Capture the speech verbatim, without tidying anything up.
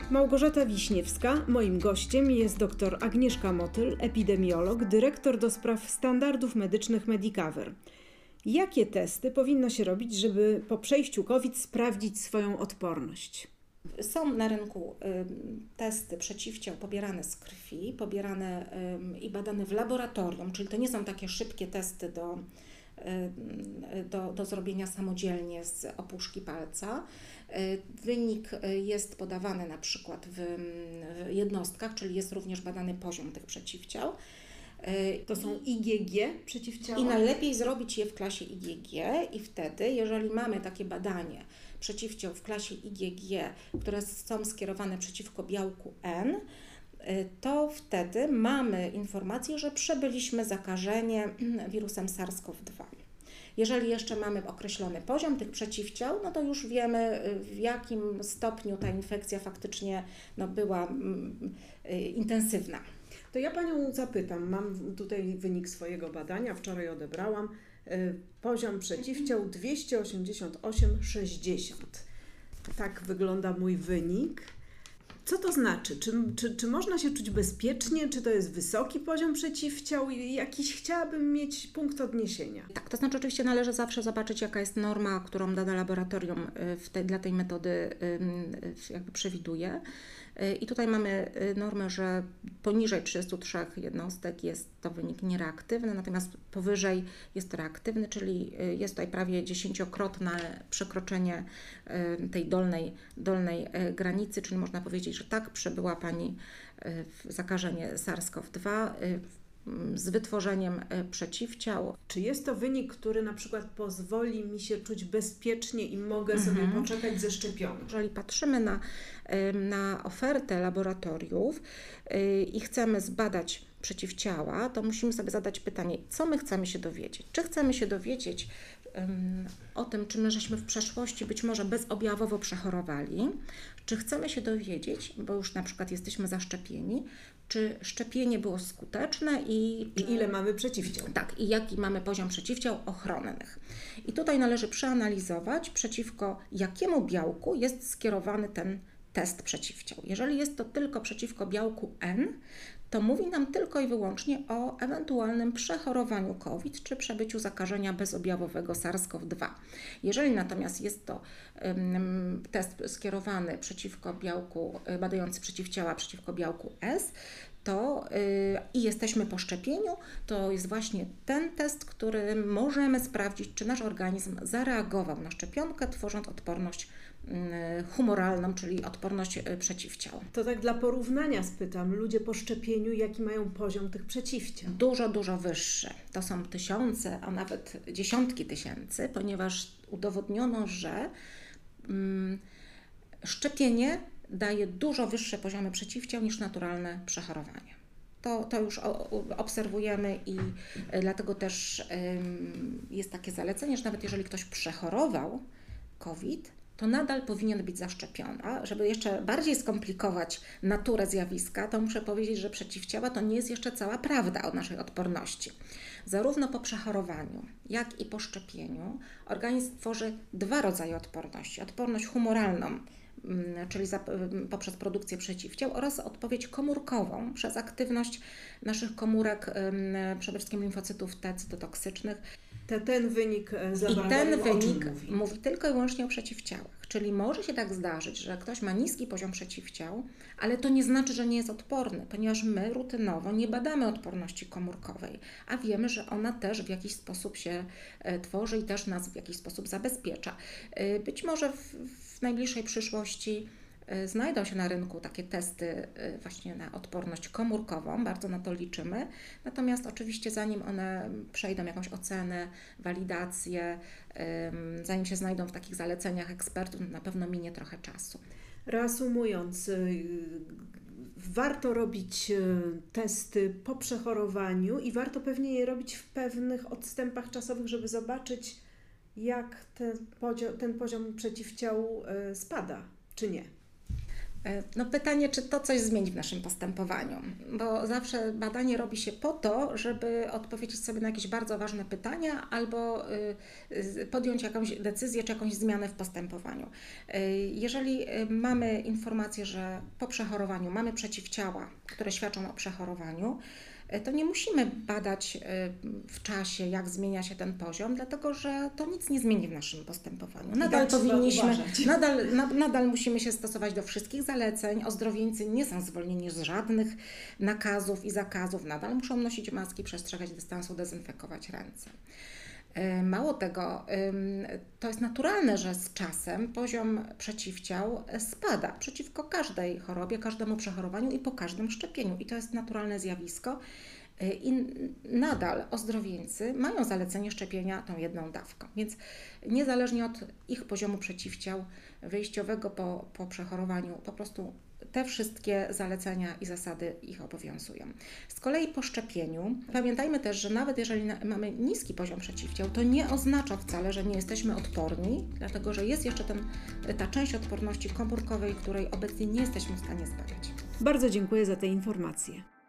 Małgorzata Wiśniewska. Moim gościem jest dr Agnieszka Motyl, epidemiolog, dyrektor do spraw standardów medycznych Medicover. Jakie testy powinno się robić, żeby po przejściu COVID sprawdzić swoją odporność? Są na rynku y, testy przeciwciał pobierane z krwi, pobierane y, i badane w laboratorium, czyli to nie są takie szybkie testy do, y, do, do zrobienia samodzielnie z opuszki palca. Y, wynik jest podawany na przykład w, w jednostkach, czyli jest również badany poziom tych przeciwciał. To są I G G przeciwciała? I najlepiej zrobić je w klasie I G G i wtedy, jeżeli mamy takie badanie przeciwciał w klasie I G G, które są skierowane przeciwko białku N, to wtedy mamy informację, że przebyliśmy zakażenie wirusem SARS-CoV dwa. Jeżeli jeszcze mamy określony poziom tych przeciwciał, no to już wiemy, w jakim stopniu ta infekcja faktycznie no, była mm, intensywna. To ja Panią zapytam, mam tutaj wynik swojego badania, wczoraj odebrałam, poziom przeciwciał dwieście osiemdziesiąt osiem sześćdziesiąt. Tak wygląda mój wynik. Co to znaczy? Czy, czy, czy można się czuć bezpiecznie? Czy to jest wysoki poziom przeciwciał? Jakiś chciałabym mieć punkt odniesienia. Tak, to znaczy oczywiście należy zawsze zobaczyć, jaka jest norma, którą dane laboratorium w tej, dla tej metody jakby przewiduje. I tutaj mamy normę, że poniżej trzydziestu trzech jednostek jest to wynik niereaktywny, natomiast powyżej jest to reaktywny, czyli jest tutaj prawie dziesięciokrotne przekroczenie tej dolnej, dolnej granicy, czyli można powiedzieć, że tak, przebyła Pani zakażenie SARS-CoV dwa z wytworzeniem przeciwciał. Czy jest to wynik, który na przykład pozwoli mi się czuć bezpiecznie i mogę mhm. sobie poczekać ze szczepionką? Jeżeli patrzymy na, na ofertę laboratoriów i chcemy zbadać przeciwciała, to musimy sobie zadać pytanie, co my chcemy się dowiedzieć? Czy chcemy się dowiedzieć um, o tym, czy my żeśmy w przeszłości być może bezobjawowo przechorowali, czy chcemy się dowiedzieć, bo już na przykład jesteśmy zaszczepieni, czy szczepienie było skuteczne i, I ile mamy przeciwciał. Tak, i jaki mamy poziom przeciwciał ochronnych. I tutaj należy przeanalizować, przeciwko jakiemu białku jest skierowany ten test przeciwciał. Jeżeli jest to tylko przeciwko białku N, to mówi nam tylko i wyłącznie o ewentualnym przechorowaniu COVID czy przebyciu zakażenia bezobjawowego SARS-CoV dwa. Jeżeli natomiast jest to um, test skierowany przeciwko białku, badający przeciwciała przeciwko białku S, to yy, i jesteśmy po szczepieniu, to jest właśnie ten test, który możemy sprawdzić, czy nasz organizm zareagował na szczepionkę, tworząc odporność yy, humoralną, czyli odporność yy, przeciwciał. To tak dla porównania spytam, ludzie po szczepieniu, jaki mają poziom tych przeciwciał? Dużo, dużo wyższy. To są tysiące, a nawet dziesiątki tysięcy, ponieważ udowodniono, że yy, szczepienie daje dużo wyższe poziomy przeciwciał niż naturalne przechorowanie. To, to już obserwujemy i dlatego też jest takie zalecenie, że nawet jeżeli ktoś przechorował COVID, to nadal powinien być zaszczepiony. A żeby jeszcze bardziej skomplikować naturę zjawiska, to muszę powiedzieć, że przeciwciała to nie jest jeszcze cała prawda o naszej odporności. Zarówno po przechorowaniu, jak i po szczepieniu organizm tworzy dwa rodzaje odporności. Odporność humoralną, czyli za, poprzez produkcję przeciwciał, oraz odpowiedź komórkową przez aktywność naszych komórek, przede wszystkim limfocytów T cytotoksycznych. Te, ten wynik z I ten wynik mówi? mówi tylko i wyłącznie o przeciwciałach. Czyli może się tak zdarzyć, że ktoś ma niski poziom przeciwciał, ale to nie znaczy, że nie jest odporny, ponieważ my rutynowo nie badamy odporności komórkowej, a wiemy, że ona też w jakiś sposób się tworzy i też nas w jakiś sposób zabezpiecza. Być może w, w najbliższej przyszłości znajdą się na rynku takie testy właśnie na odporność komórkową, bardzo na to liczymy. Natomiast oczywiście zanim one przejdą jakąś ocenę, walidację, zanim się znajdą w takich zaleceniach ekspertów, na pewno minie trochę czasu. Reasumując, warto robić testy po przechorowaniu i warto pewnie je robić w pewnych odstępach czasowych, żeby zobaczyć, jak ten poziom, ten poziom przeciwciał spada, czy nie. No pytanie, czy to coś zmieni w naszym postępowaniu, bo zawsze badanie robi się po to, żeby odpowiedzieć sobie na jakieś bardzo ważne pytania albo podjąć jakąś decyzję czy jakąś zmianę w postępowaniu. Jeżeli mamy informację, że po przechorowaniu mamy przeciwciała, które świadczą o przechorowaniu, to nie musimy badać w czasie, jak zmienia się ten poziom, dlatego że to nic nie zmieni w naszym postępowaniu. Nadal tak powinniśmy, nadal, na, nadal musimy się stosować do wszystkich zaleceń. Ozdrowieńcy nie są zwolnieni z żadnych nakazów i zakazów. Nadal muszą nosić maski, przestrzegać dystansu, dezynfekować ręce. Mało tego, to jest naturalne, że z czasem poziom przeciwciał spada przeciwko każdej chorobie, każdemu przechorowaniu i po każdym szczepieniu. I to jest naturalne zjawisko. I nadal ozdrowieńcy mają zalecenie szczepienia tą jedną dawką, więc niezależnie od ich poziomu przeciwciał wyjściowego po, po przechorowaniu, po prostu te wszystkie zalecenia i zasady ich obowiązują. Z kolei po szczepieniu pamiętajmy też, że nawet jeżeli mamy niski poziom przeciwciał, to nie oznacza wcale, że nie jesteśmy odporni, dlatego że jest jeszcze ten, ta część odporności komórkowej, której obecnie nie jesteśmy w stanie zbadać. Bardzo dziękuję za te informacje.